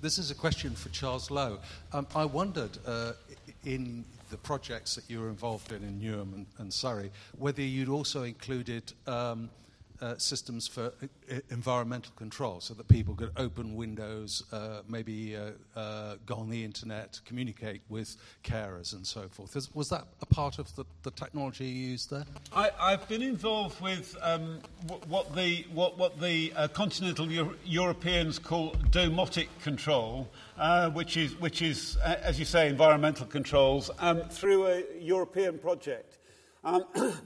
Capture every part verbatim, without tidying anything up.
This is a question for Charles Lowe. Um, I wondered, uh, in the projects that you were involved in in Newham and, and Surrey, whether you'd also included um, uh, systems for uh, environmental control, so that people could open windows, uh, maybe uh, uh, go on the internet, communicate with carers and so forth. Is, was that a part of the, the technology you used there? I, I've been involved with um, w- what the what what the uh, continental Euro- Europeans call domotic control, uh, which is which is uh, as you say, environmental controls, um, through a European project. Um,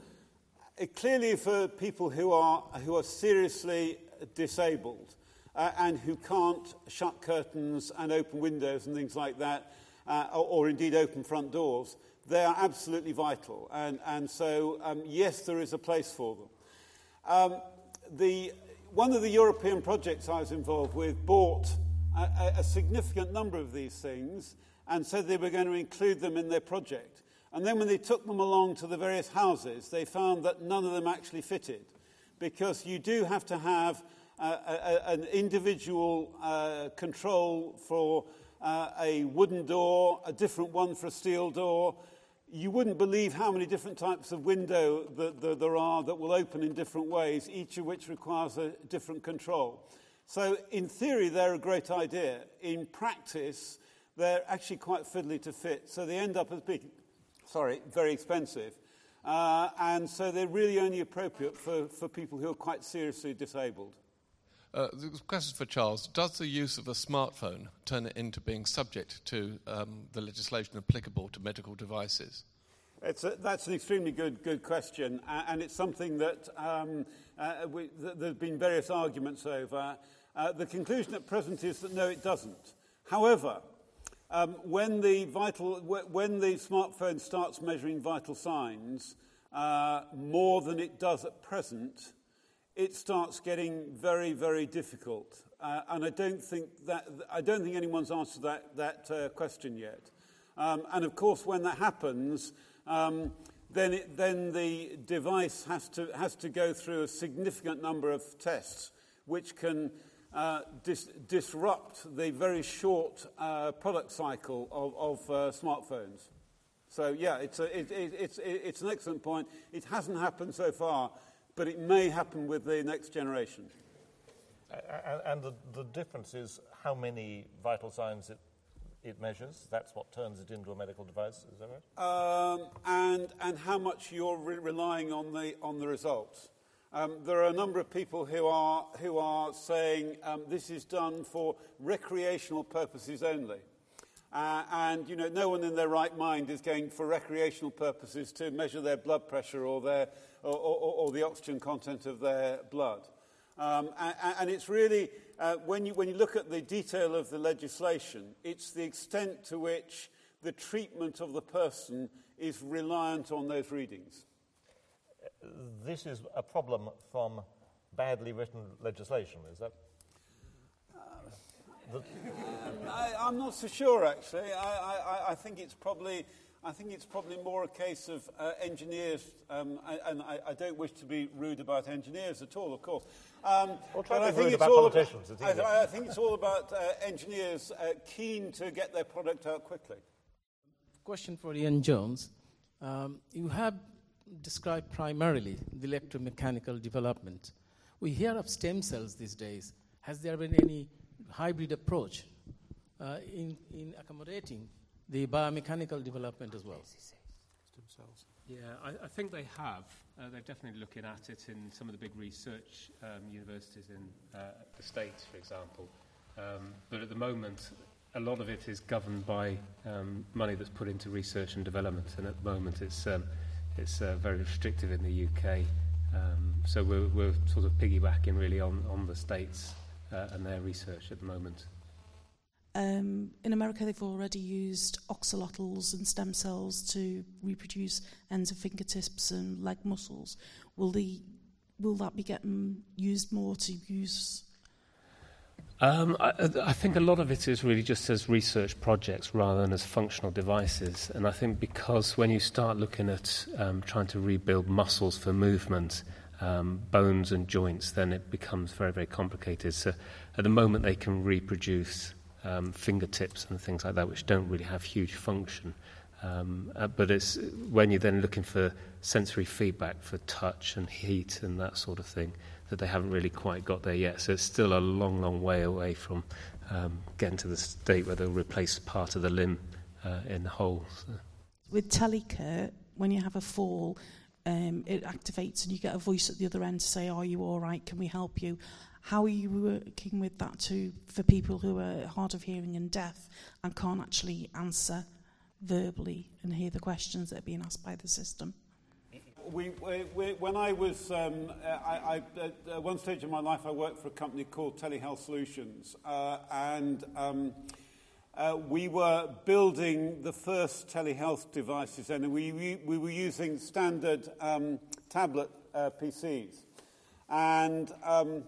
It clearly, for people who are who are seriously disabled uh, and who can't shut curtains and open windows and things like that, uh, or, or indeed open front doors, they are absolutely vital. And, and so, um, yes, there is a place for them. Um, the, one of the European projects I was involved with bought a, a significant number of these things and said they were going to include them in their project. And then when they took them along to the various houses, they found that none of them actually fitted, because you do have to have uh, a, a, an individual uh, control for uh, a wooden door, a different one for a steel door. You wouldn't believe how many different types of window that, that there are that will open in different ways, each of which requires a different control. So in theory, they're a great idea. In practice, they're actually quite fiddly to fit, so they end up as being Sorry, very expensive. Uh, and so they're really only appropriate for, for people who are quite seriously disabled. Uh, the question for Charles. Does the use of a smartphone turn it into being subject to um, the legislation applicable to medical devices? It's a, that's an extremely good good question, uh, and it's something that um, uh, we, th- there have been various arguments over. Uh, the conclusion at present is that no, it doesn't. However, Um, when the vital, when the smartphone starts measuring vital signs uh, more than it does at present, it starts getting very, very difficult. Uh, and I don't think that I don't think anyone's answered that that uh, question yet. Um, and of course, when that happens, um, then it, then the device has to has to go through a significant number of tests, which can Uh, dis- disrupt the very short uh, product cycle of, of uh, smartphones. So, yeah, it's, a, it, it, it's, it's an excellent point. It hasn't happened so far, but it may happen with the next generation. And, and the, the difference is how many vital signs it, it measures. That's what turns it into a medical device, is that right? Um, and, and how much you're re- relying on the, on the results. Um, there are a number of people who are who are saying um, this is done for recreational purposes only, uh, and you know no one in their right mind is going for recreational purposes to measure their blood pressure or their or, or, or the oxygen content of their blood, um, and, and it's really uh, when you when you look at the detail of the legislation, it's the extent to which the treatment of the person is reliant on those readings. This is a problem from badly written legislation, is that? Uh, the... I, I'm not so sure, actually. I, I, I think it's probably, I think it's probably more a case of uh, engineers, um, and I, I don't wish to be rude about engineers at all, of course. Um, or try to be rude about politicians. About, I, I think it's all about uh, engineers uh, keen to get their product out quickly. Question for Ian Jones. Um, you have described primarily the electromechanical development. We hear of stem cells these days. Has there been any hybrid approach uh, in, in accommodating the biomechanical development as well? Stem cells. Yeah, I, I think they have. Uh, they're definitely looking at it in some of the big research um, universities in uh, the States, for example. Um, but at the moment, a lot of it is governed by um, money that's put into research and development, and at the moment it's um, It's uh, very restrictive in the U K, um, so we're, we're sort of piggybacking really on, on the States uh, and their research at the moment. Um, in America, they've already used oxalotls and stem cells to reproduce ends of fingertips and leg muscles. Will the will that be getting used more to use? Um, I, I think a lot of it is really just as research projects rather than as functional devices. And I think because when you start looking at um, trying to rebuild muscles for movement, um, bones and joints, then it becomes very, very complicated. So at the moment they can reproduce um, fingertips and things like that, which don't really have huge function. Um, uh, but it's when you're then looking for sensory feedback for touch and heat and that sort of thing that they haven't really quite got there yet. So it's still a long, long way away from um, getting to the state where they'll replace part of the limb uh, in the whole. So. With telecare, when you have a fall, um, it activates and you get a voice at the other end to say, "Are you all right? Can we help you?" How are you working with that too for people who are hard of hearing and deaf and can't actually answer verbally and hear the questions that are being asked by the system? We, we, we, when I was, um, I, I, at one stage in my life, I worked for a company called Telehealth Solutions, uh, and um, uh, we were building the first telehealth devices, and we, we, we were using standard um, tablet uh, P Cs, and um,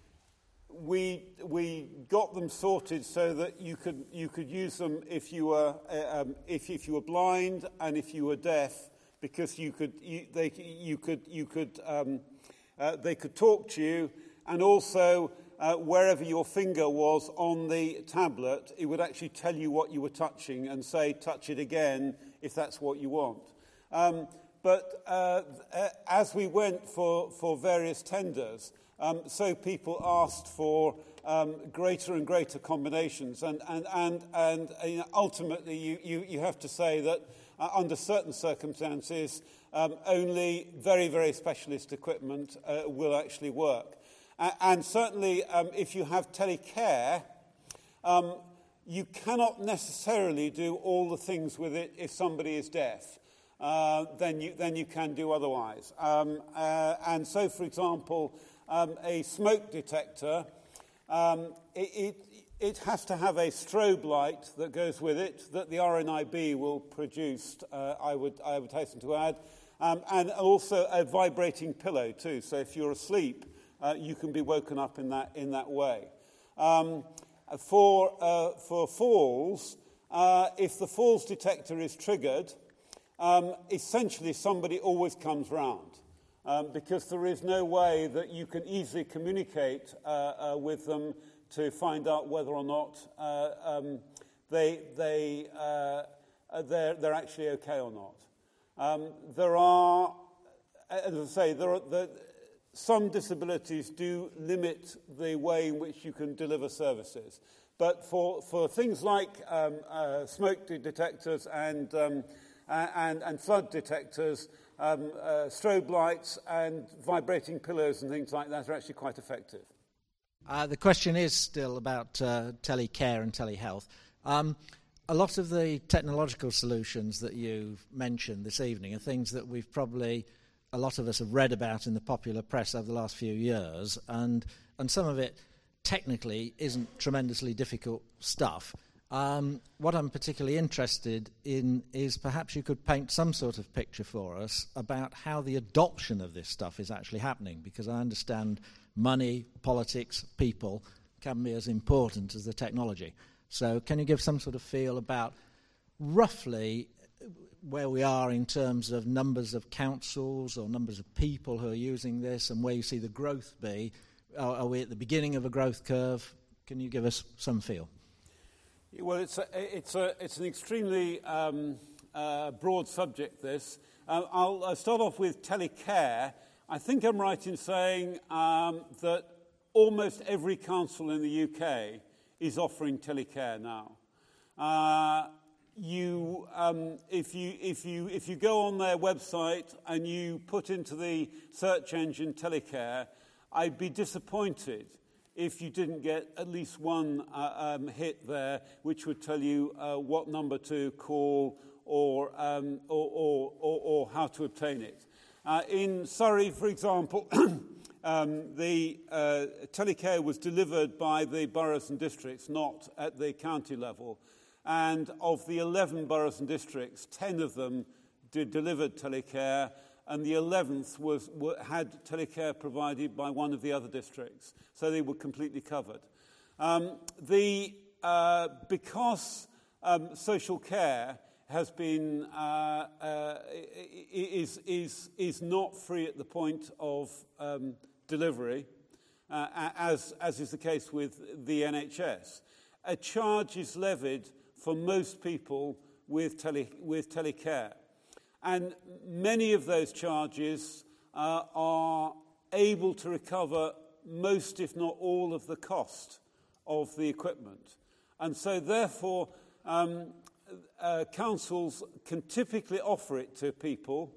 we we got them sorted so that you could you could use them if you were uh, um, if if you were blind and if you were deaf. Because you could, you, they, you could, you could, um, uh, they could talk to you, and also uh, wherever your finger was on the tablet, it would actually tell you what you were touching and say, "Touch it again," if that's what you want. Um, but uh, as we went for for various tenders, um, so people asked for um, greater and greater combinations, and and and and you know, ultimately, you, you you have to say that. Uh, under certain circumstances, um, only very, very specialist equipment uh, will actually work. Uh, and certainly, um, if you have telecare, um, you cannot necessarily do all the things with it if somebody is deaf. Uh, then you then you can do otherwise. Um, uh, and so, for example, um, a smoke detector, um, it, it It has to have a strobe light that goes with it that the R N I B will produce, uh, I would I would hasten to add, um, and also a vibrating pillow too. So if you're asleep, uh, you can be woken up in that in that way. Um, for uh, for falls, uh, if the falls detector is triggered, um, essentially somebody always comes round. Um, because there is no way that you can easily communicate uh, uh, with them to find out whether or not uh, um, they, they, uh, they're, they're actually okay or not. Um, there are, as I say, there are, there, some disabilities do limit the way in which you can deliver services. But for, for things like um, uh, smoke detectors and, um, and, and flood detectors, um, uh, strobe lights and vibrating pillows and things like that are actually quite effective. Uh, the question is still about uh, telecare and telehealth. Um, a lot of the technological solutions that you've mentioned this evening are things that we've probably, a lot of us have read about in the popular press over the last few years, and, and some of it technically isn't tremendously difficult stuff. Um, what I'm particularly interested in is perhaps you could paint some sort of picture for us about how the adoption of this stuff is actually happening, because I understand money, politics, people can be as important as the technology. So can you give some sort of feel about roughly where we are in terms of numbers of councils or numbers of people who are using this and where you see the growth be? Are, are we at the beginning of a growth curve? Can you give us some feel? Well, it's, a, it's, a, it's an extremely um, uh, broad subject, this. Uh, I'll, I'll start off with telecare. I think I'm right in saying um, that almost every council in the U K is offering telecare now. Uh, you, um, if you, if you, if you go on their website and you put into the search engine telecare, I'd be disappointed if you didn't get at least one uh, um, hit there, which would tell you uh, what number to call or, um, or, or, or, or how to obtain it. Uh, in Surrey, for example, um, the uh, telecare was delivered by the boroughs and districts, not at the county level. And of the eleven boroughs and districts, ten of them did delivered telecare, and the eleventh was, had telecare provided by one of the other districts. So they were completely covered. Um, the, uh, because um, social care has been uh, uh, is is is not free at the point of um, delivery, uh, as as is the case with the N H S. a charge is levied for most people with, tele, with telecare. And many of those charges uh, are able to recover most, if not all, of the cost of the equipment. And so, therefore, um, uh, councils can typically offer it to people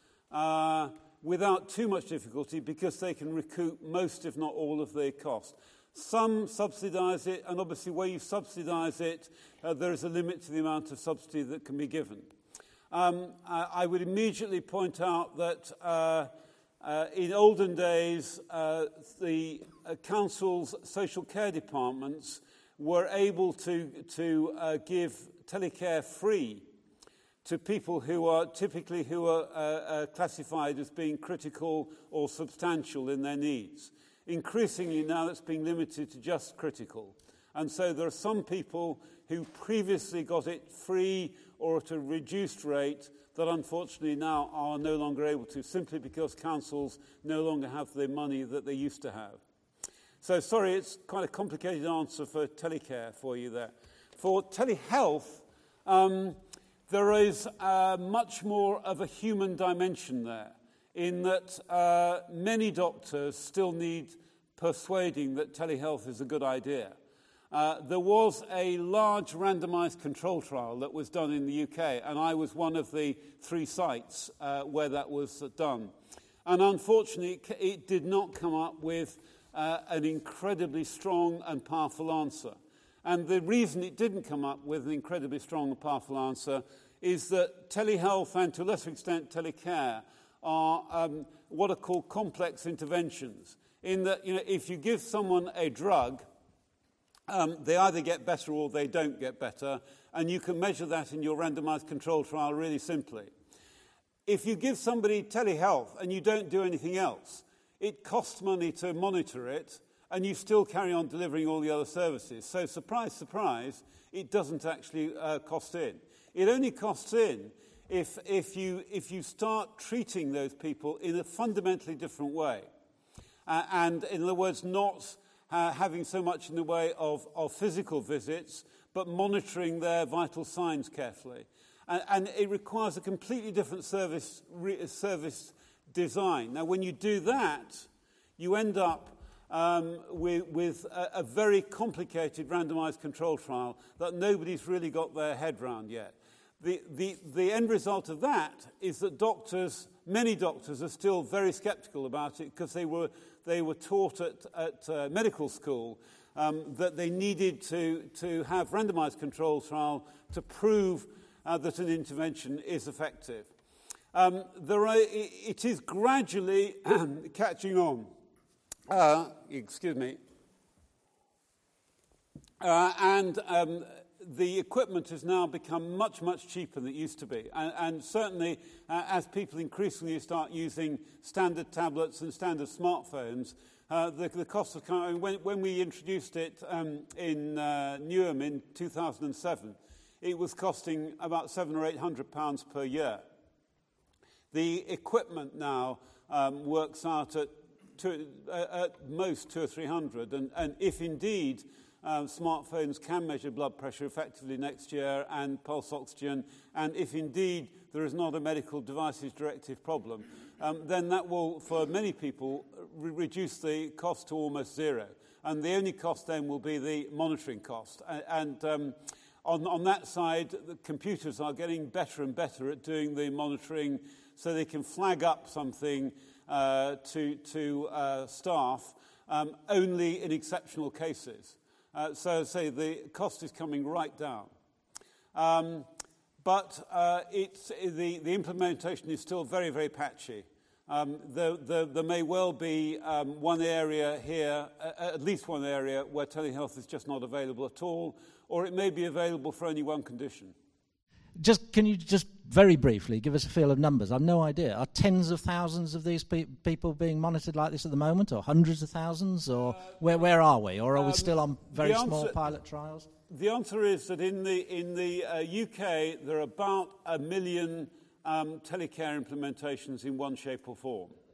uh, without too much difficulty because they can recoup most, if not all, of the cost. Some subsidise it, and obviously where you subsidise it, uh, there is a limit to the amount of subsidy that can be given. Um, I, I would immediately point out that uh, uh, in olden days, uh, the uh, council's social care departments were able to, to uh, give telecare free to people who are typically who are uh, uh, classified as being critical or substantial in their needs. Increasingly now that's being limited to just critical. And so there are some people who previously got it free or at a reduced rate that unfortunately now are no longer able to, simply because councils no longer have the money that they used to have. So sorry, it's quite a complicated answer for telecare for you there. For telehealth, um, there is uh, much more of a human dimension there, in that uh, many doctors still need persuading that telehealth is a good idea. Uh, there was a large randomised control trial that was done in the U K, and I was one of the three sites uh, where that was done. And unfortunately, it, it did not come up with uh, an incredibly strong and powerful answer. And the reason it didn't come up with an incredibly strong and powerful answer is that telehealth and, to a lesser extent, telecare are um, what are called complex interventions. In that, you know, if you give someone a drug, um, they either get better or they don't get better, and you can measure that in your randomized control trial really simply. If you give somebody telehealth and you don't do anything else, it costs money to monitor it, and you still carry on delivering all the other services. So, surprise, surprise, it doesn't actually uh, cost in. It only costs in if, if, you, if you start treating those people in a fundamentally different way. Uh, and, in other words, not uh, having so much in the way of, of physical visits, but monitoring their vital signs carefully. And, and it requires a completely different service, re, service design. Now, when you do that, you end up Um, with, with a, a very complicated randomised control trial that nobody's really got their head round yet. The, the, the end result of that is that doctors, many doctors, are still very sceptical about it because they were, they were taught at, at uh, medical school um, that they needed to, to have randomised control trial to prove uh, that an intervention is effective. Um, there are, it is gradually catching on. Uh, excuse me. Uh, and um, the equipment has now become much, much cheaper than it used to be. And, and certainly, uh, as people increasingly start using standard tablets and standard smartphones, uh, the, the cost of when, when we introduced it um, in uh, Newham in two thousand seven, it was costing about seven or eight hundred pounds per year. The equipment now um, works out at To, uh, at most two or three hundred, and, and if indeed um, smartphones can measure blood pressure effectively next year and pulse oxygen, and if indeed there is not a medical devices directive problem, um, then that will, for many people, re- reduce the cost to almost zero. And the only cost then will be the monitoring cost. And, and um, on, on that side, the computers are getting better and better at doing the monitoring so they can flag up something Uh, to, to uh, staff um, only in exceptional cases. Uh, so, say the cost is coming right down. Um, but uh, it's, the, the implementation is still very, very patchy. Um, there, there, there may well be um, one area here, uh, at least one area, where telehealth is just not available at all, or it may be available for only one condition. Just can you just very briefly give us a feel of numbers? I've no idea. Are tens of thousands of these pe- people being monitored like this at the moment, or hundreds of thousands, or uh, where where are we, or are um, we still on very answer, small pilot trials? The answer is that in the in the uh, U K there are about a million um, telecare implementations in one shape or form.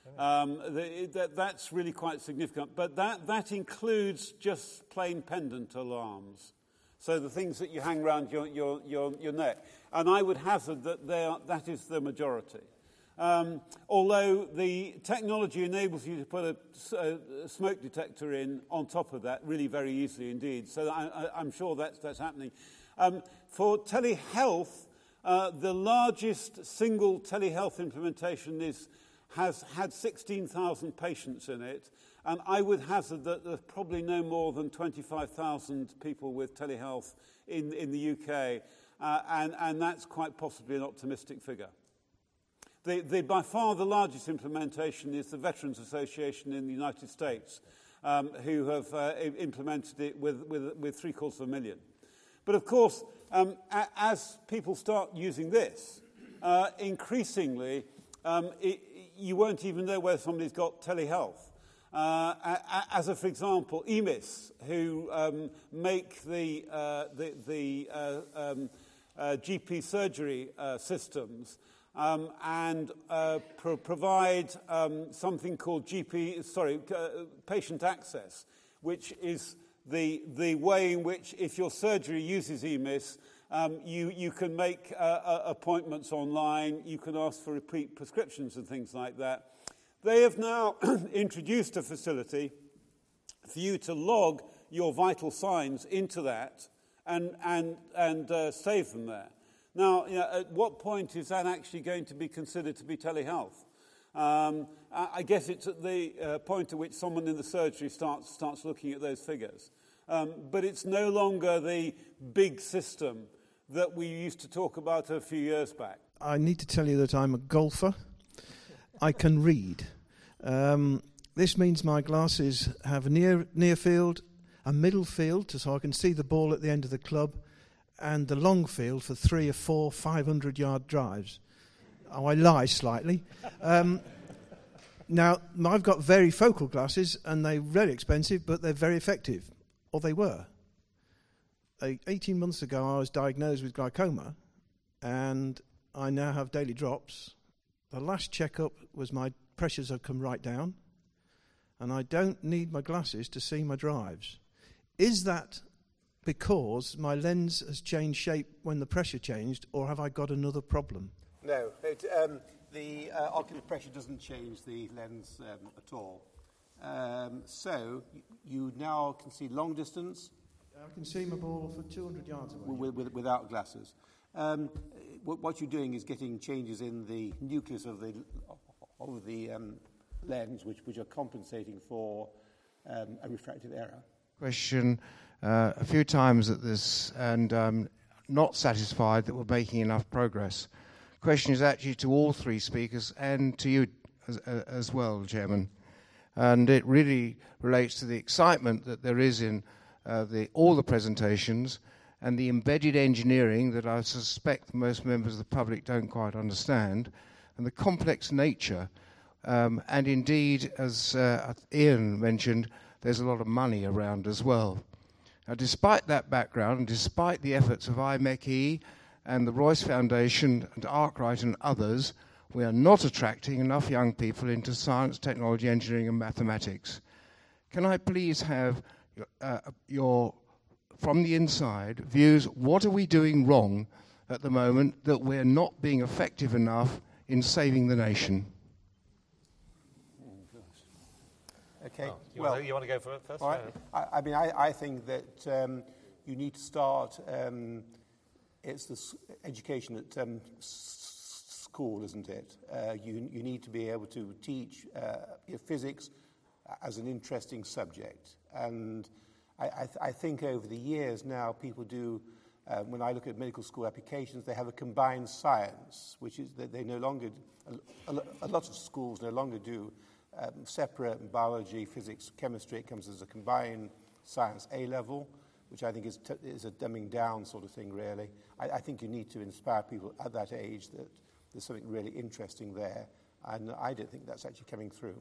Um, the, that, that's really quite significant. But that, that includes just plain pendant alarms. So the things that you hang around your, your, your, your neck. And I would hazard that they are, that is the majority. Um, although the technology enables you to put a, a smoke detector in on top of that really very easily indeed. So I, I, I'm sure that's, that's happening. Um, for telehealth, uh, the largest single telehealth implementation is, has had sixteen thousand patients in it. And I would hazard that there's probably no more than twenty-five thousand people with telehealth in, in the U K. Uh, and, and that's quite possibly an optimistic figure. The, the, by far the largest implementation is the Veterans Association in the United States, um, who have uh, implemented it with, with, with three quarters of a million. But of course, um, a, as people start using this, uh, increasingly, um, it, you won't even know whether somebody's got telehealth. Uh, as a, for example, E M I S, who um, make the, uh, the, the uh, um, uh, G P surgery uh, systems, Um, and uh, pro- provide um, something called G P, sorry, uh, patient access, which is the the way in which, if your surgery uses E M I S, um, you you can make uh, uh, appointments online, you can ask for repeat prescriptions and things like that. They have now introduced a facility for you to log your vital signs into that and and and uh, save them there. Now, you know, at what point is that actually going to be considered to be telehealth? Um, I guess it's at the uh, point at which someone in the surgery starts starts looking at those figures. Um, but it's no longer the big system that we used to talk about a few years back. I need to tell you that I'm a golfer. I can read. Um, this means my glasses have a near, near field, a middle field, so I can see the ball at the end of the club, and the long field for three or four five hundred yard drives. Oh, I lie slightly. Um, now, I've got very focal glasses, and they're very expensive, but they're very effective. Or they were. Uh, eighteen months ago, I was diagnosed with glaucoma, and I now have daily drops. The last checkup was my pressures have come right down, and I don't need my glasses to see my drives. Is that because my lens has changed shape when the pressure changed, or have I got another problem? No, it, um, the uh, ocular pressure doesn't change the lens um, at all. Um, so y- you now can see long distance. I can see my ball for two hundred yards away. With, with, without glasses. Um, w- what you're doing is getting changes in the nucleus of the of the um, lens, which, which are compensating for um, a refractive error. Question uh, a few times at this, and um, not satisfied that we're making enough progress. Question is actually to all three speakers and to you as, uh, as well, Chairman. And it really relates to the excitement that there is in uh, the, all the presentations and the embedded engineering that I suspect most members of the public don't quite understand, and the complex nature. Um, and indeed, as uh, Ian mentioned, there's a lot of money around as well. Now, despite that background, and despite the efforts of I M E C E and the Royce Foundation and Arkwright and others, we are not attracting enough young people into science, technology, engineering and mathematics. Can I please have uh, your, from the inside, views, what are we doing wrong at the moment that we're not being effective enough in saving the nation? Okay. Oh, you, well, want to, you want to go for it first? All right. I, I mean, I, I think that um, you need to start. Um, it's the s- education at um, s- school, isn't it? Uh, you you need to be able to teach uh, physics as an interesting subject, and I, I, th- I think over the years now people do. Uh, when I look at medical school applications, they have a combined science, which is that they no longer. A, a, a lot of schools no longer do. Um, separate biology, physics, chemistry. It comes as a combined science A level, which I think is, t- is a dumbing down sort of thing, really. I, I think you need to inspire people at that age that there's something really interesting there, and I don't think that's actually coming through.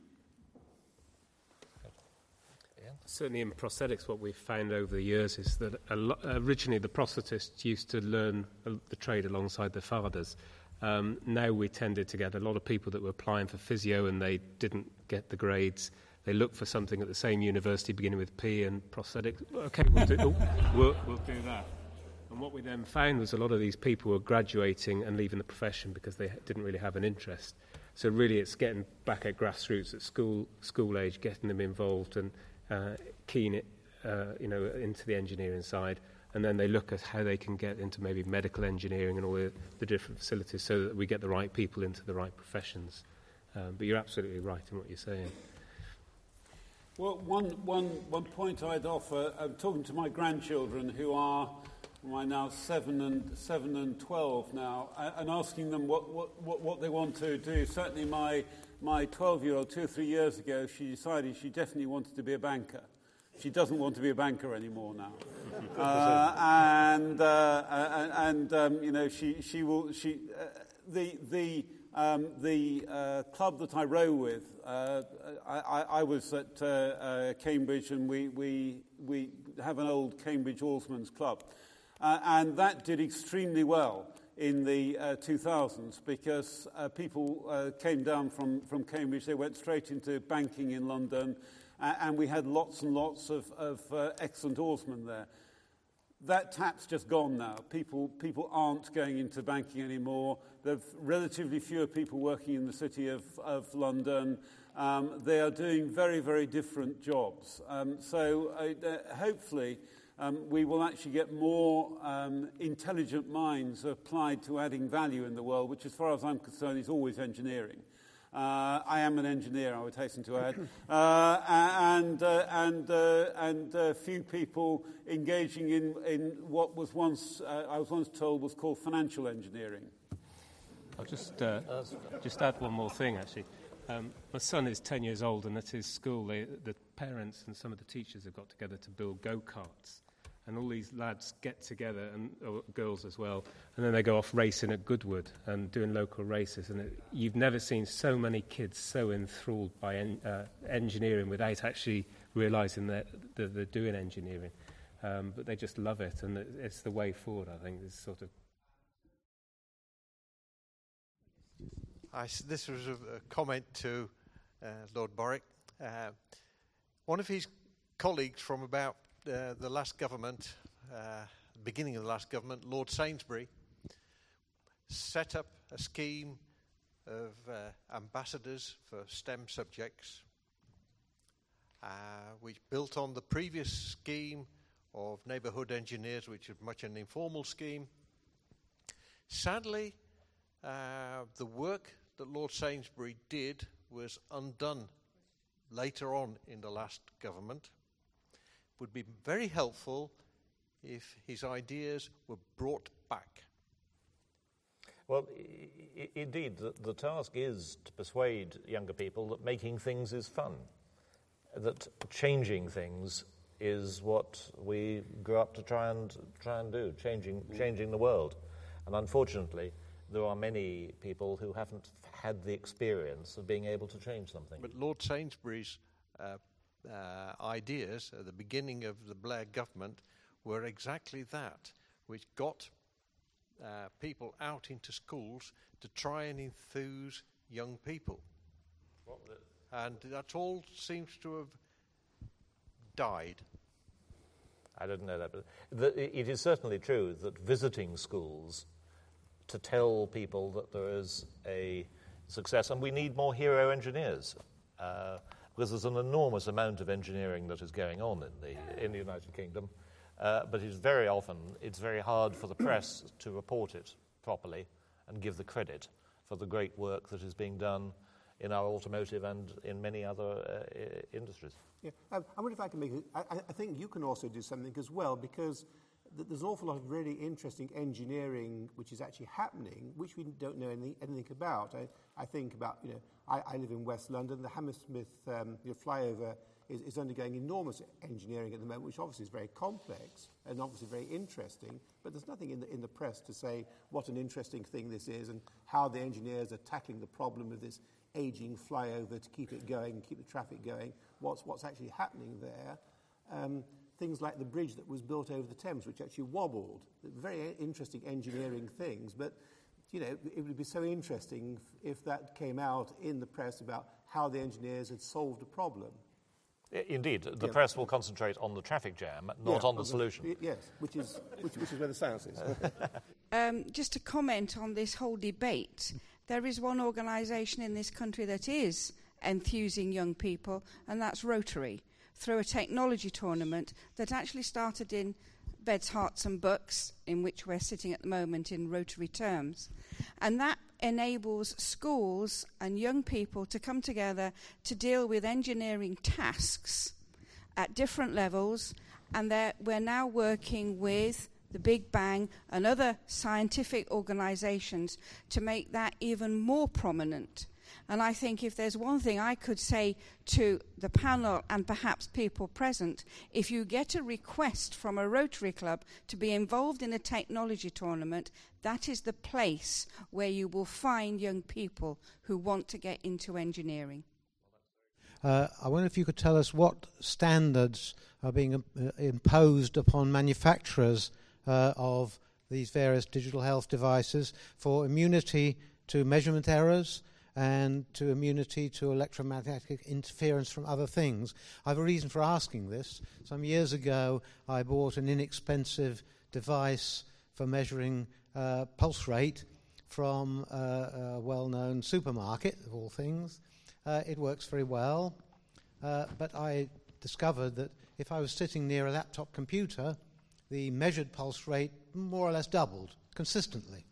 Certainly in prosthetics, what we've found over the years is that a lo- originally the prosthetists used to learn uh, the trade alongside their fathers. Um, now we tended to get a lot of people that were applying for physio and they didn't get the grades. They looked for something at the same university beginning with P and prosthetics. Okay, we'll do, oh, we'll, we'll do that. And what we then found was a lot of these people were graduating and leaving the profession because they didn't really have an interest. So really it's getting back at grassroots at school school age, getting them involved and uh, keen it, uh, you know, into the engineering side. And then they look at how they can get into maybe medical engineering and all the, the different facilities so that we get the right people into the right professions. Um, but you're absolutely right in what you're saying. Well, one, one, one point I'd offer, I'm talking to my grandchildren who are right now seven and, seven and twelve now, and asking them what, what, what, what they want to do. Certainly my, my twelve-year-old, two or three years ago, she decided she definitely wanted to be a banker. She doesn't want to be a banker anymore now, uh, and uh, and, and um, you know she she will she uh, the the um, the uh, club that I row with. Uh, I, I was at uh, uh, Cambridge, and we we we have an old Cambridge Oarsmen's Club, uh, and that did extremely well in the uh, two thousands because uh, people uh, came down from from Cambridge. They went straight into banking in London. And we had lots and lots of, of uh, excellent oarsmen there. That tap's just gone now. People, people aren't going into banking anymore. There are relatively fewer people working in the city of, of London. Um, they are doing very, very different jobs. Um, so uh, uh, hopefully um, we will actually get more um, intelligent minds applied to adding value in the world, which as far as I'm concerned is always engineering. Uh, I am an engineer, I would hasten to add, uh, and uh, and uh, and uh, few people engaging in, in what was once uh, I was once told was called financial engineering. I'll just uh, just add one more thing. Actually, um, my son is ten years old, and at his school, they, the parents and some of the teachers have got together to build go-karts. And all these lads get together, and or girls as well, and then they go off racing at Goodwood and doing local races. And it, you've never seen so many kids so enthralled by en, uh, engineering without actually realising that, that they're doing engineering. Um, but they just love it, and it, it's the way forward, I think, this sort of... I, this was a, a comment to uh, Lord Borwick. Uh, one of his colleagues from about Uh, the last government, uh, beginning of the last government, Lord Sainsbury, set up a scheme of uh, ambassadors for STEM subjects, uh, which built on the previous scheme of neighbourhood engineers, which was much an informal scheme. Sadly, uh, the work that Lord Sainsbury did was undone later on in the last government. Would be very helpful if his ideas were brought back. Well, I- I- indeed, the, the task is to persuade younger people that making things is fun, that changing things is what we grew up to try and try and do, changing changing the world. And unfortunately, there are many people who haven't had the experience of being able to change something. But Lord Sainsbury's uh, uh, ideas at the beginning of the Blair government were exactly that, which got uh, people out into schools to try and enthuse young people. What the and that all seems to have died. I didn't know that, but the, it is certainly true that visiting schools to tell people that there is a success, and we need more hero engineers, uh, because there's an enormous amount of engineering that is going on in the in the United Kingdom, uh, but it's very often it's very hard for the press to report it properly and give the credit for the great work that is being done in our automotive and in many other uh, industries. Yeah, um, I wonder if I can make. A, I, I think you can also do something as well, because th- there's an awful lot of really interesting engineering which is actually happening, which we don't know anything, anything about. I, I think about, you know, I, I live in West London. The Hammersmith um, you know, flyover is, is undergoing enormous engineering at the moment, which obviously is very complex and obviously very interesting. But there's nothing in the in the press to say what an interesting thing this is and how the engineers are tackling the problem of this aging flyover to keep it going and keep the traffic going, what's what's actually happening there. Um, things like the bridge that was built over the Thames, which actually wobbled. Very interesting engineering things, but you know, it would be so interesting if that came out in the press about how the engineers had solved a problem. Indeed, the yeah. press will concentrate on the traffic jam, not yeah, on the solution. The, yes, which is, which, which is where the science is. um, just to comment on this whole debate, there is one organisation in this country that is enthusing young people, and that's Rotary, through a technology tournament that actually started in Beds, Hearts and Bucks, in which we're sitting at the moment in Rotary terms. And that enables schools and young people to come together to deal with engineering tasks at different levels, and we're now working with the Big Bang and other scientific organisations to make that even more prominent. And I think if there's one thing I could say to the panel and perhaps people present, if you get a request from a Rotary Club to be involved in a technology tournament, that is the place where you will find young people who want to get into engineering. Uh, I wonder if you could tell us what standards are being uh, imposed upon manufacturers uh, of these various digital health devices for immunity to measurement errors and to immunity to electromagnetic interference from other things. I have a reason for asking this. Some years ago, I bought an inexpensive device for measuring uh, pulse rate from uh, a well-known supermarket, of all things. Uh, it works very well, uh, but I discovered that if I was sitting near a laptop computer, the measured pulse rate more or less doubled consistently.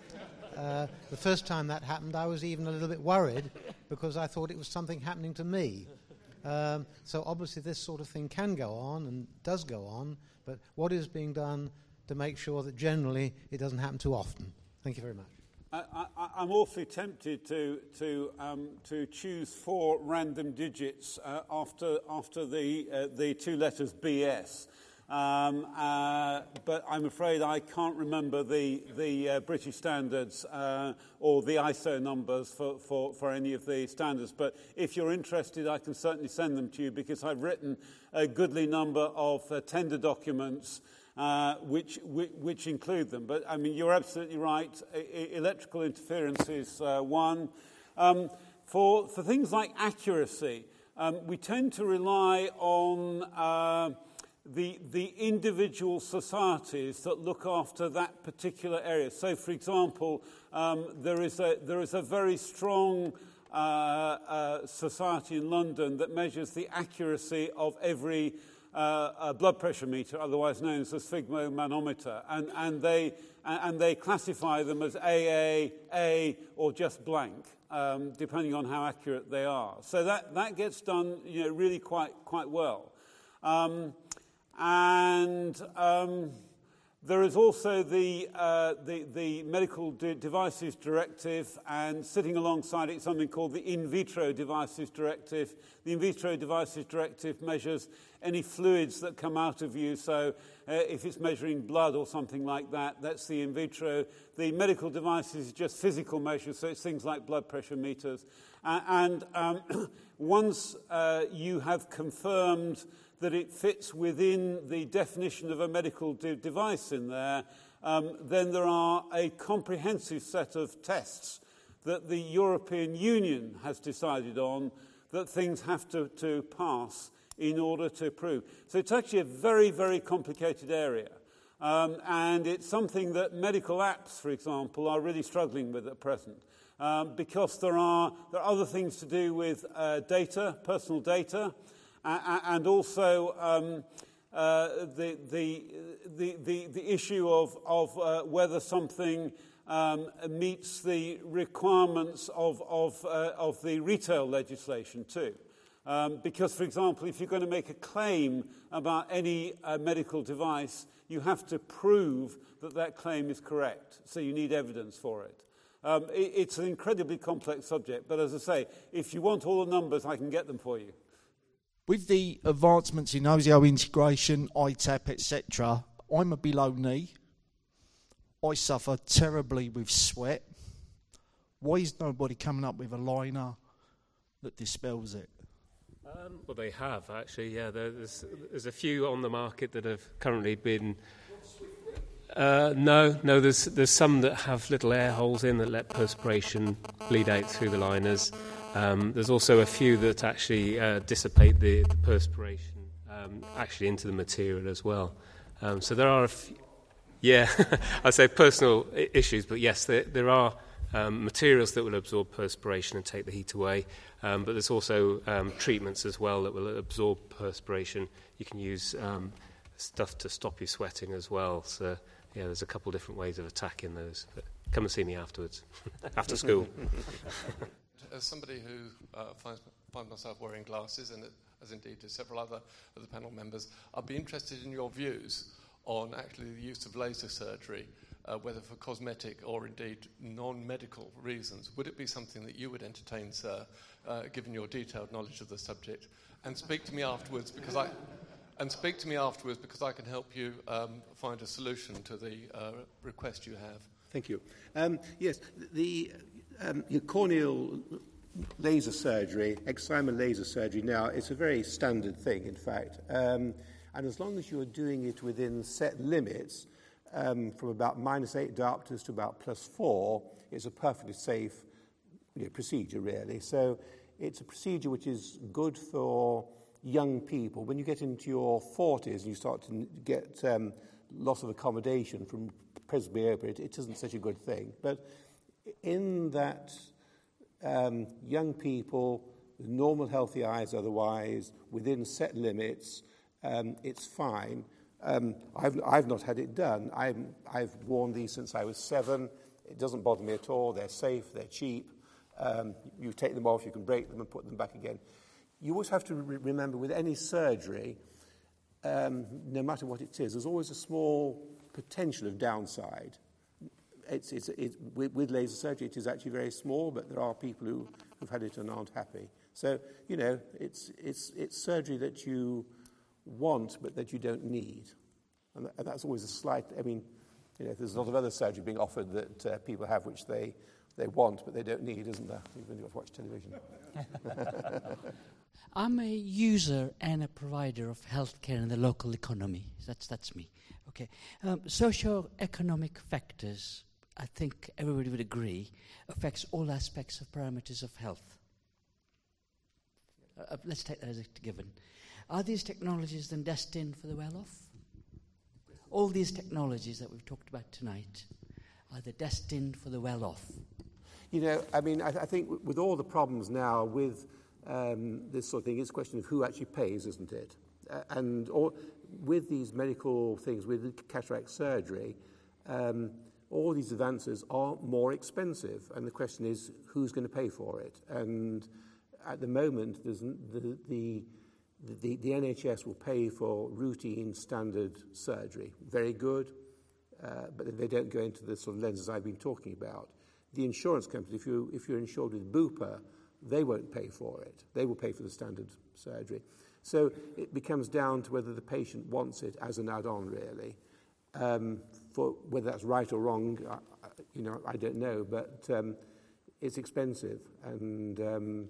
Uh, the first time that happened, I was even a little bit worried because I thought it was something happening to me. Um, so obviously this sort of thing can go on and does go on, but what is being done to make sure that generally it doesn't happen too often? Thank you very much. I, I, I'm awfully tempted to to um, to choose four random digits uh, after after the uh, the two letters B S. Um, uh, but I'm afraid I can't remember the, the uh, British standards uh, or the I S O numbers for, for, for any of the standards. But if you're interested, I can certainly send them to you because I've written a goodly number of uh, tender documents uh, which, which, which include them. But, I mean, you're absolutely right. E- electrical interference is uh, one. Um, for, for things like accuracy, um, we tend to rely on... Uh, The, the individual societies that look after that particular area. So, for example, um, there is a there is a very strong uh, uh, society in London that measures the accuracy of every uh, uh, blood pressure meter, otherwise known as a sphygmomanometer, and and they and they classify them as A A, A, or just blank, um, depending on how accurate they are. So that that gets done, you know, really quite quite well. Um, And um, there is also the, uh, the, the Medical De- Devices Directive, and sitting alongside it something called the In Vitro Devices Directive. The In Vitro Devices Directive measures any fluids that come out of you, so uh, if it's measuring blood or something like that, that's the in vitro. The medical devices is just physical measures, so it's things like blood pressure meters. Uh, and um, once uh, you have confirmed that it fits within the definition of a medical de- device in there, um, then there are a comprehensive set of tests that the European Union has decided on that things have to, to pass in order to prove. So it's actually a very, very complicated area. Um, and it's something that medical apps, for example, are really struggling with at present. Um, because there are, there are other things to do with uh, data, personal data, Uh, and also um, uh, the, the, the, the, the issue of, of uh, whether something um, meets the requirements of, of, uh, of the retail legislation too. Um, because, for example, if you're going to make a claim about any uh, medical device, you have to prove that that claim is correct. So you need evidence for it. Um, it it's an incredibly complex subject, but as I say, if you want all the numbers, I can get them for you. With the advancements in O S I O integration, I T A P, et cetera, I'm a below knee. I suffer terribly with sweat. Why is nobody coming up with a liner that dispels it? Um, well, they have, actually, yeah. There's, there's a few on the market that have currently been... Uh, no, no. There's there's some that have little air holes in that let perspiration bleed out through the liners. Um, there's also a few that actually uh, dissipate the, the perspiration um, actually into the material as well. Um, so there are a few, yeah, I say personal I- issues, but yes, there, there are um, materials that will absorb perspiration and take the heat away. Um, but there's also um, treatments as well that will absorb perspiration. You can use um, stuff to stop you sweating as well. So yeah, there's a couple different ways of attacking those. But come and see me afterwards, after school. As somebody who uh, finds, finds myself wearing glasses, and as indeed do several other of the panel members, I'd be interested in your views on actually the use of laser surgery, uh, whether for cosmetic or indeed non-medical reasons. Would it be something that you would entertain, sir, uh, given your detailed knowledge of the subject? And speak to me afterwards, because I and speak to me afterwards because I can help you um, find a solution to the uh, request you have. Thank you. Um, yes, the um, your corneal laser surgery, excimer laser surgery. Now, it's a very standard thing, in fact. Um, and as long as you're doing it within set limits, um, from about minus eight diopters to about plus four, it's a perfectly safe you know, procedure, really. So it's a procedure which is good for young people. When you get into your forties and you start to get um, loss of accommodation from presbyopia, it, it isn't such a good thing. But in that um, young people with normal, healthy eyes otherwise, within set limits, um, it's fine. Um, I've, I've not had it done. I'm, I've worn these since I was seven. It doesn't bother me at all. They're safe, they're cheap. Um, you take them off, you can break them and put them back again. You always have to re- remember with any surgery, um, no matter what it is, there's always a small potential of downside. It's, it's, it's, with, with laser surgery, it is actually very small, but there are people who, who've had it and aren't happy. So, you know, it's, it's, it's surgery that you want, but that you don't need. And, th- and that's always a slight, I mean, you know, there's a lot of other surgery being offered that uh, people have which they, they want, but they don't need, isn't there? You've only got to watch television. I'm a user and a provider of healthcare in the local economy. That's that's me. Okay. Um, socio-economic factors, I think everybody would agree, affects all aspects of parameters of health. Uh, let's take that as a given. Are these technologies then destined for the well-off? All these technologies that we've talked about tonight, are they destined for the well-off? You know, I mean, I, th- I think w- with all the problems now with um, this sort of thing, it's a question of who actually pays, isn't it? Uh, and all, with these medical things, with cataract surgery, um, all these advances are more expensive. And the question is, who's going to pay for it? And at the moment, there's n- the, the, the, the N H S will pay for routine standard surgery. Very good, uh, but they don't go into the sort of lenses I've been talking about. The insurance company, if, you, if you're insured with Bupa, they won't pay for it. They will pay for the standard surgery. So it becomes down to whether the patient wants it as an add-on, really. Um, for whether that's right or wrong, I, I, you know, I don't know, but um, it's expensive, and, um,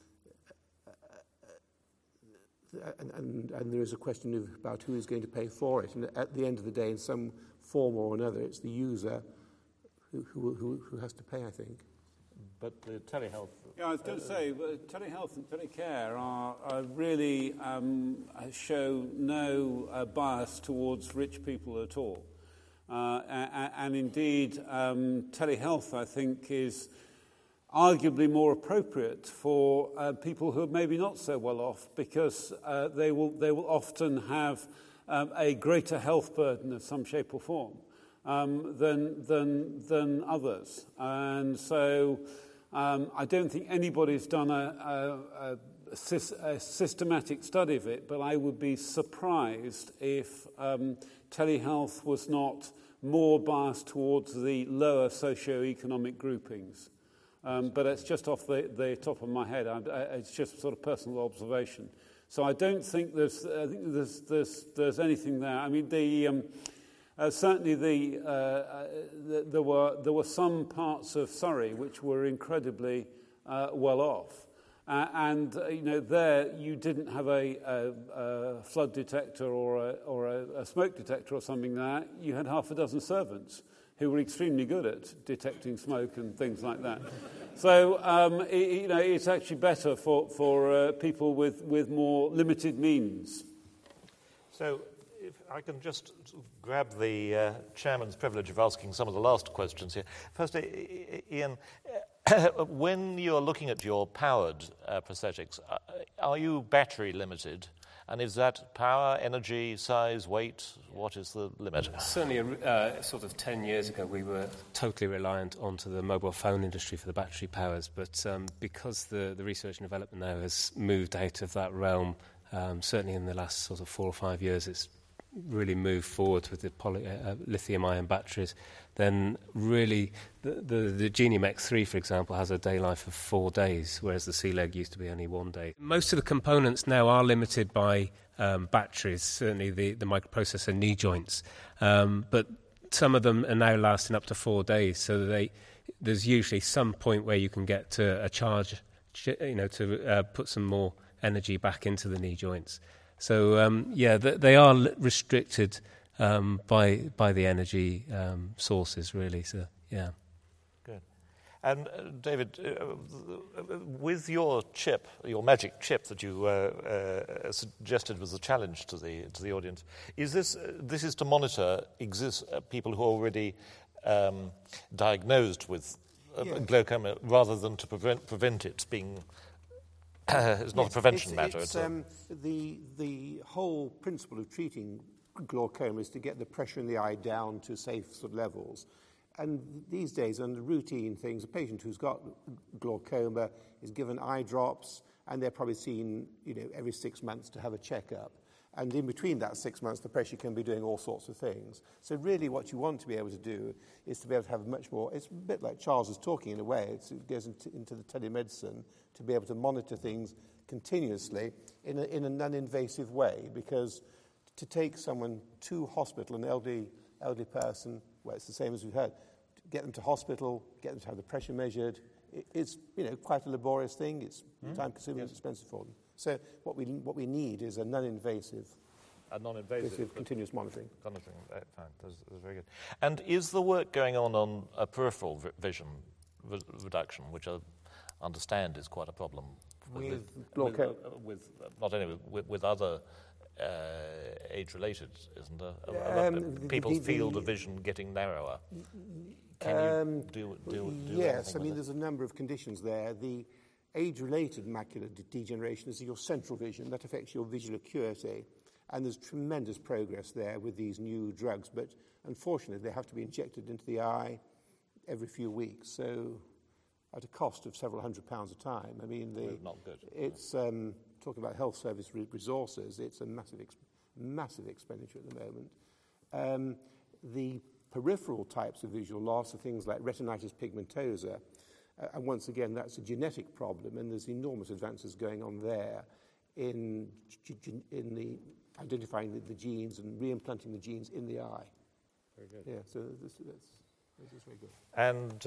and, and and there is a question of about who is going to pay for it. And at the end of the day, in some form or another, it's the user who who who, who has to pay, I think. But the telehealth... Yeah, I was going to say, uh, telehealth and telecare are, are really um, show no uh, bias towards rich people at all. Uh, and, and indeed, um, telehealth, I think, is arguably more appropriate for uh, people who are maybe not so well off, because uh, they will they will often have um, a greater health burden of some shape or form um, than than than others, and so. Um, I don't think anybody's done a, a, a, a systematic study of it, but I would be surprised if um, telehealth was not more biased towards the lower socio-economic groupings. Um, but it's just off the, the top of my head. I, I, it's just sort of personal observation. So I don't think there's, I think there's, there's, there's anything there. I mean, the... Um, Uh, certainly, the, uh, uh, the, there were there were some parts of Surrey which were incredibly uh, well off, Uh, and, uh, you know, there you didn't have a, a, a flood detector or, a, or a, a smoke detector or something like that. You had half a dozen servants who were extremely good at detecting smoke and things like that. So, um, it, you know, it's actually better for, for uh, people with, with more limited means. So, if I can just grab the uh, chairman's privilege of asking some of the last questions here. First, Ian, when you're looking at your powered uh, prosthetics, uh, are you battery limited? And is that power, energy, size, weight? What is the limit? Certainly, uh, sort of ten years ago, we were totally reliant onto the mobile phone industry for the battery powers. But um, because the, the research and development now has moved out of that realm, um, certainly in the last sort of four or five years, it's really moved forward with the poly, uh, lithium-ion batteries, then really the, the, the Genium X three, for example, has a day life of four days, whereas the C-Leg used to be only one day. Most of the components now are limited by um, batteries, certainly the, the microprocessor knee joints, um, but some of them are now lasting up to four days, so they, there's usually some point where you can get to a charge, you know, to uh, put some more energy back into the knee joints. So, um, yeah, th- they are l- restricted um, by by the energy um, sources, really. So, yeah. Good. And, uh, David, uh, with your chip, your magic chip that you uh, uh, suggested was a challenge to the to the audience, is this uh, this is to monitor exist, uh, people who are already um, diagnosed with uh, yes. glaucoma rather than to prevent, prevent it being... Uh, it's not yes, a prevention it's, matter. It's, it's um, the, the whole principle of treating glaucoma is to get the pressure in the eye down to safe sort of levels. And these days, under routine things, a patient who's got glaucoma is given eye drops, and they're probably seen, you know, every six months to have a checkup. And in between that six months, the pressure can be doing all sorts of things. So really what you want to be able to do is to be able to have much more, it's a bit like Charles was talking in a way, it's, it goes into, into the telemedicine, to be able to monitor things continuously in, a, in a non-invasive way, because to take someone to hospital, an elderly, elderly person, well, it's the same as we've heard, get them to hospital, get them to have the pressure measured, it, it's, you know, quite a laborious thing, it's mm. time-consuming, yes. It's expensive for them. So what we what we need is a non-invasive, a non-invasive continuous monitoring. Monitoring, right, fine. That's, that's very good. And is the work going on on a peripheral v- vision re- reduction, which I understand is quite a problem with with, with, with, uh, with uh, not only with, with other uh, age-related, isn't there? Um, People's the, the, field of vision getting narrower. Can um, you do, do, do yes, I mean, it? there's a number of conditions there. The age-related macular de- degeneration is your central vision. That affects your visual acuity. And there's tremendous progress there with these new drugs. But unfortunately, they have to be injected into the eye every few weeks. So at a cost of several hundred pounds a time. I mean, the, not good. It's, um, talking about health service re- resources, it's a massive, exp- massive expenditure at the moment. Um, the peripheral types of visual loss are things like retinitis pigmentosa. Uh, and once again, that's a genetic problem, and there's enormous advances going on there in g- g- in the identifying the, the genes and reimplanting the genes in the eye. Very good. Yeah, so this, that's, this is very good. And uh,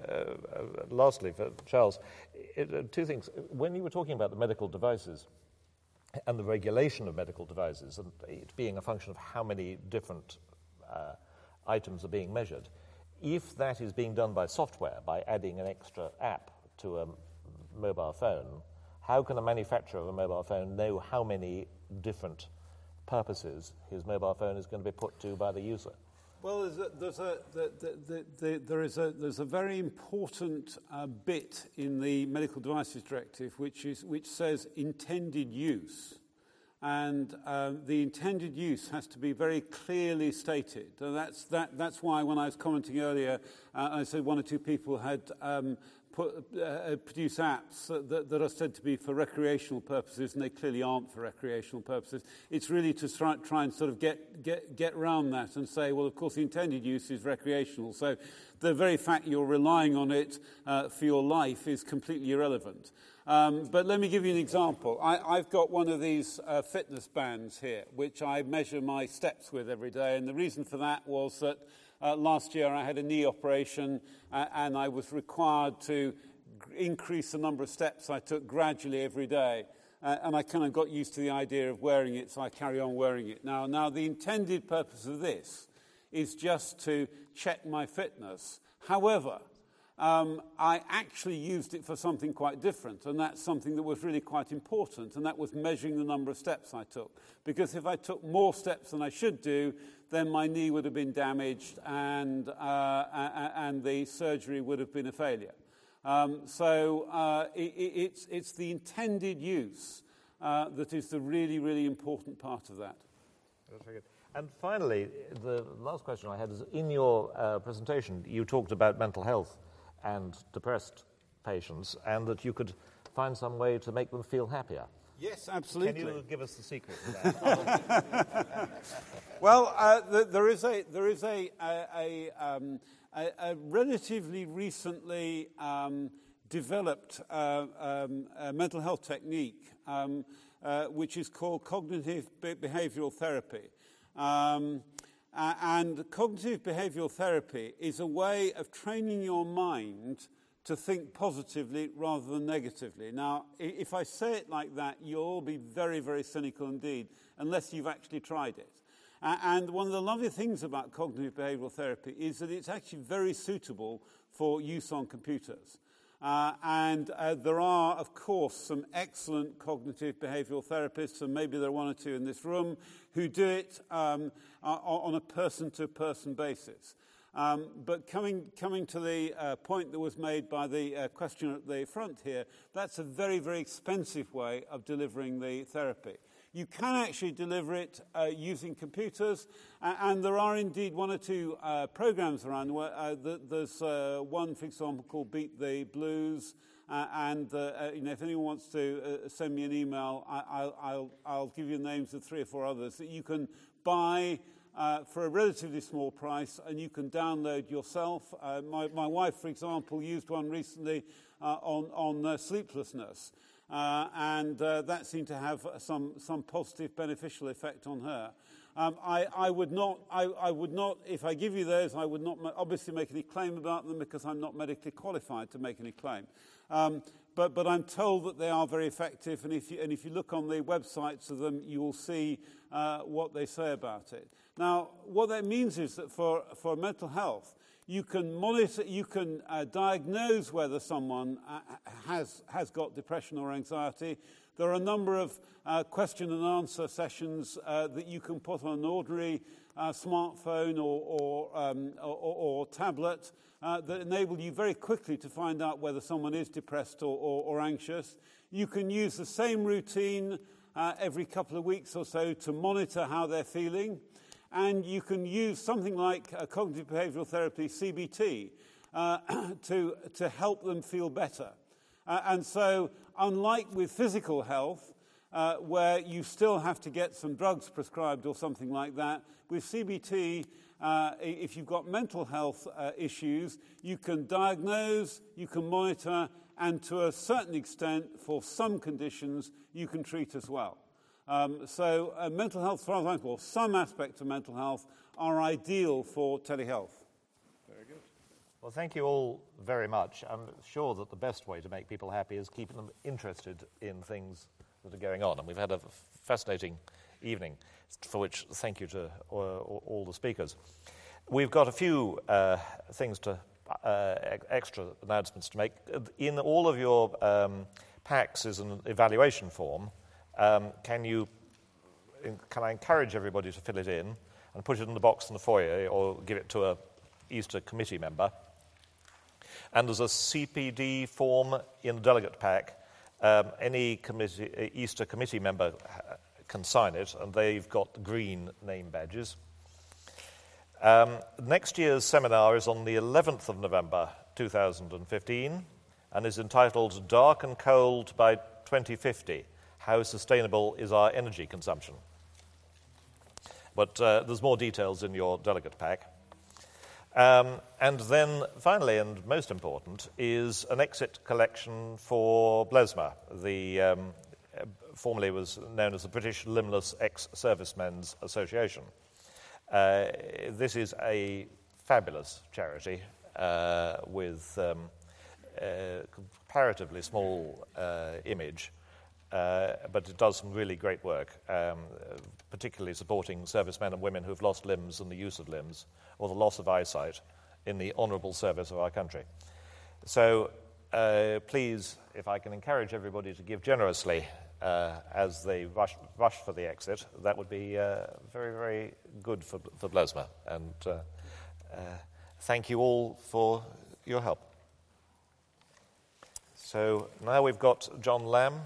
uh, lastly, for Charles, it, uh, two things. When you were talking about the medical devices and the regulation of medical devices, and it being a function of how many different uh, items are being measured, if that is being done by software, by adding an extra app to a mobile phone, how can a manufacturer of a mobile phone know how many different purposes his mobile phone is going to be put to by the user? Well, there's a, there's a, the, the, the, the, there is a, there's a very important uh, bit in the Medical Devices Directive which, is, which says intended use. And um, the intended use has to be very clearly stated. So that's, that, that's why when I was commenting earlier, uh, I said one or two people had um, put, uh, produced apps that, that are said to be for recreational purposes, and they clearly aren't for recreational purposes. It's really to try, try and sort of get, get, get around that and say, well, of course, the intended use is recreational. So the very fact you're relying on it uh, for your life is completely irrelevant. Um, but let me give you an example. I, I've got one of these uh, fitness bands here, which I measure my steps with every day. And the reason for that was that uh, last year I had a knee operation uh, and I was required to g- increase the number of steps I took gradually every day. Uh, and I kind of got used to the idea of wearing it, so I carry on wearing it. Now, now the intended purpose of this is just to check my fitness. However, um, I actually used it for something quite different, and that's something that was really quite important, and that was measuring the number of steps I took. Because if I took more steps than I should do, then my knee would have been damaged, and, uh, and the surgery would have been a failure. Um, so uh, it, it's, it's the intended use uh, that is the really, really important part of that. That's very good. And finally, the last question I had is, in your uh, presentation, you talked about mental health and depressed patients, and that you could find some way to make them feel happier. Yes, absolutely. Can you give us the secret to that? Well, uh, the, there is a there is a a, a, um, a, a relatively recently um, developed uh, um, a mental health technique, um, uh, which is called cognitive be- behavioral therapy. Um, uh, and cognitive behavioral therapy is a way of training your mind to think positively rather than negatively. Now, if I say it like that, you'll all be very, very cynical indeed, unless you've actually tried it. Uh, and one of the lovely things about cognitive behavioral therapy is that it's actually very suitable for use on computers. Uh, and uh, there are, of course, some excellent cognitive behavioral therapists, and maybe there are one or two in this room, who do it um, uh, on a person-to-person basis. Um, but coming, coming to the uh, point that was made by the uh, questioner at the front here, that's a very, very expensive way of delivering the therapy. You can actually deliver it uh, using computers, uh, and there are indeed one or two uh, programs around. Where, uh, the, there's uh, one, for example, called Beat the Blues, uh, and uh, uh, you know, if anyone wants to uh, send me an email, I, I'll, I'll, I'll give you the names of three or four others that you can buy Uh, for a relatively small price, and you can download yourself. Uh, my, my wife, for example, used one recently uh, on, on uh, sleeplessness, uh, and uh, that seemed to have some, some positive beneficial effect on her. Um, I, I would not, I, I would not, if I give you those, I would not ma- obviously make any claim about them because I'm not medically qualified to make any claim. Um, But, but I'm told that they are very effective, and if you, and if you look on the websites of them, you will see uh, what they say about it. Now, what that means is that for, for mental health, you can monitor, you can uh, diagnose whether someone uh, has, has got depression or anxiety. There are a number of uh, question and answer sessions uh, that you can put on an ordinary uh, smartphone or, or, um, or, or, or tablet uh, that enable you very quickly to find out whether someone is depressed or, or, or anxious. You can use the same routine uh, every couple of weeks or so to monitor how they're feeling. And you can use something like uh, cognitive behavioral therapy, C B T, uh, to, to help them feel better. Uh, and so, unlike with physical health, uh, where you still have to get some drugs prescribed or something like that, with C B T, uh, if you've got mental health uh, issues, you can diagnose, you can monitor, and to a certain extent, for some conditions, you can treat as well. Um, so uh, mental health, as far as I'm concerned, some aspects of mental health are ideal for telehealth. Very good. Well, thank you all very much. I'm sure that the best way to make people happy is keeping them interested in things that are going on. And we've had a fascinating evening, for which thank you to all, all the speakers. We've got a few uh, things to, uh, extra announcements to make. In all of your um, packs is an evaluation form. Um, can you, can I encourage everybody to fill it in and put it in the box in the foyer or give it to a Easter committee member? And there's a C P D form in the delegate pack. Um, any committee, Easter committee member can sign it, and they've got green name badges. Um, next year's seminar is on the eleventh of November two thousand fifteen and is entitled Dark and Cold by twenty fifty. How sustainable is our energy consumption? But uh, there's more details in your delegate pack. Um, and then finally, and most important, is an exit collection for BLESMA, the um, formerly was known as the British Limbless Ex-Servicemen's Association. Uh, this is a fabulous charity uh, with um, a comparatively small uh, image, uh, but it does some really great work, um, particularly supporting servicemen and women who've lost limbs and the use of limbs, or the loss of eyesight, in the honourable service of our country. So uh, please, if I can encourage everybody to give generously uh, as they rush, rush for the exit, that would be uh, very, very good for, for BLESMA. And uh, uh, thank you all for your help. So now we've got John Lamb.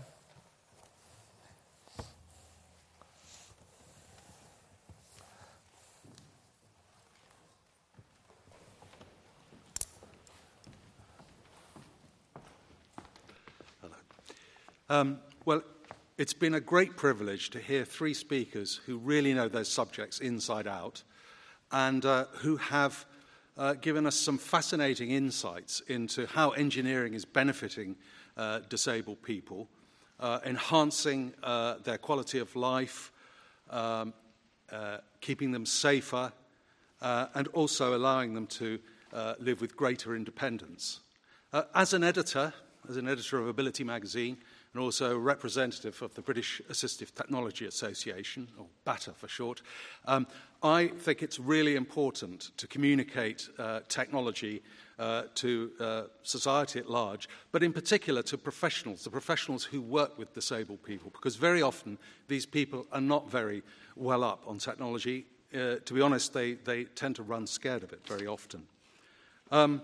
Um, well, it's been a great privilege to hear three speakers who really know those subjects inside out and uh, who have uh, given us some fascinating insights into how engineering is benefiting uh, disabled people, uh, enhancing uh, their quality of life, um, uh, keeping them safer, uh, and also allowing them to uh, live with greater independence. Uh, as an editor, as an editor of Ability magazine, and also a representative of the British Assistive Technology Association, or BATA for short, um, I think it's really important to communicate uh, technology uh, to uh, society at large, but in particular to professionals, the professionals who work with disabled people, because very often these people are not very well up on technology. Uh, to be honest, they, they tend to run scared of it very often. Um,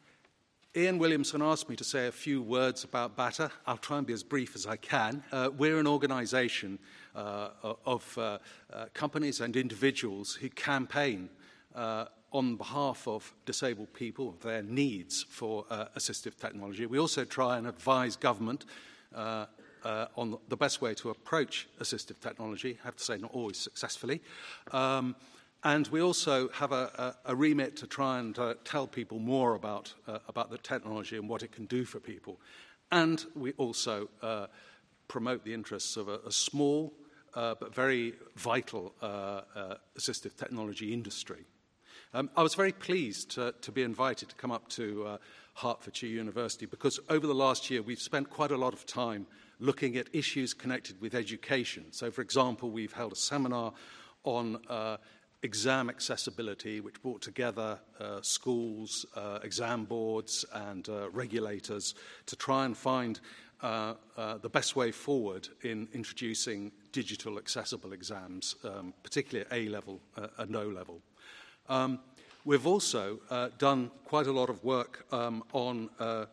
Ian Williamson asked me to say a few words about BATA. I'll try and be as brief as I can. Uh, we're an organisation uh, of uh, uh, companies and individuals who campaign uh, on behalf of disabled people, their needs for uh, assistive technology. We also try and advise government uh, uh, on the best way to approach assistive technology. I have to say, not always successfully. Um, And we also have a, a, a remit to try and uh, tell people more about, uh, about the technology and what it can do for people. And we also uh, promote the interests of a, a small uh, but very vital uh, uh, assistive technology industry. Um, I was very pleased to, to be invited to come up to uh, Hertfordshire University because over the last year we've spent quite a lot of time looking at issues connected with education. So, for example, we've held a seminar on uh, exam accessibility, which brought together uh, schools, uh, exam boards, and uh, regulators to try and find uh, uh, the best way forward in introducing digital accessible exams, um, particularly at A-level uh, and O-level. Um, we've also uh, done quite a lot of work um, on uh,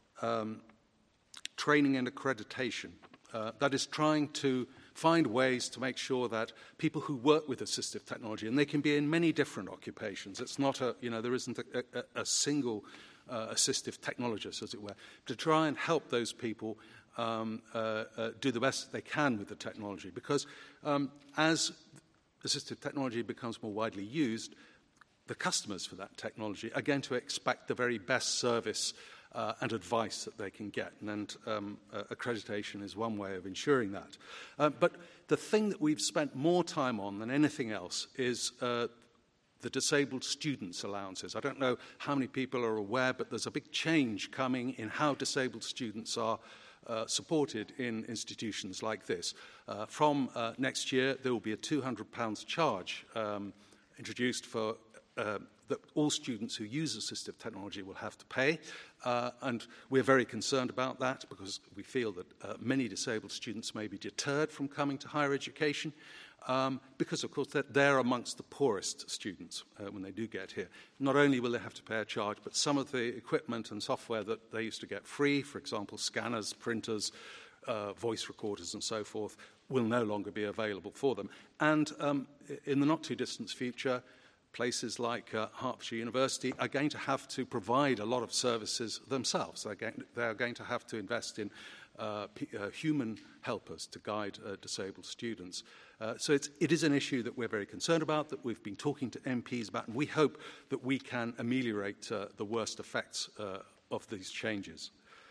um, training and accreditation. Uh, that is trying to find ways to make sure that people who work with assistive technology, and they can be in many different occupations, it's not a, you know, there isn't a, a, a single uh, assistive technologist, as it were, to try and help those people um, uh, uh, do the best they can with the technology. Because um, as assistive technology becomes more widely used, the customers for that technology are going to expect the very best service Uh, and advice that they can get. And um, uh, accreditation is one way of ensuring that. Uh, but the thing that we've spent more time on than anything else is uh, the disabled students' allowances. I don't know how many people are aware, but there's a big change coming in how disabled students are uh, supported in institutions like this. Uh, from uh, next year, there will be a two hundred pounds charge um, introduced for uh, that all students who use assistive technology will have to pay. Uh, and we're very concerned about that because we feel that uh, many disabled students may be deterred from coming to higher education um, because, of course, they're, they're amongst the poorest students uh, when they do get here. Not only will they have to pay a charge, but some of the equipment and software that they used to get free, for example, scanners, printers, uh, voice recorders and so forth, will no longer be available for them. And um, in the not-too-distant future, places like uh, Hertfordshire University are going to have to provide a lot of services themselves. They're going, they're going to have to invest in uh, p- uh, human helpers to guide uh, disabled students. Uh, so it's, it is an issue that we're very concerned about, that we've been talking to M Ps about, and we hope that we can ameliorate uh, the worst effects uh, of these changes.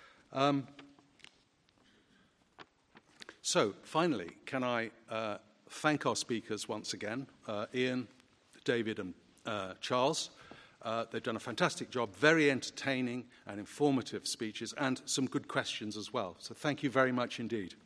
Um, so, finally, can I uh, thank our speakers once again, uh, Ian, David and uh, Charles. Uh, they've done a fantastic job, very entertaining and informative speeches, and some good questions as well. So thank you very much indeed.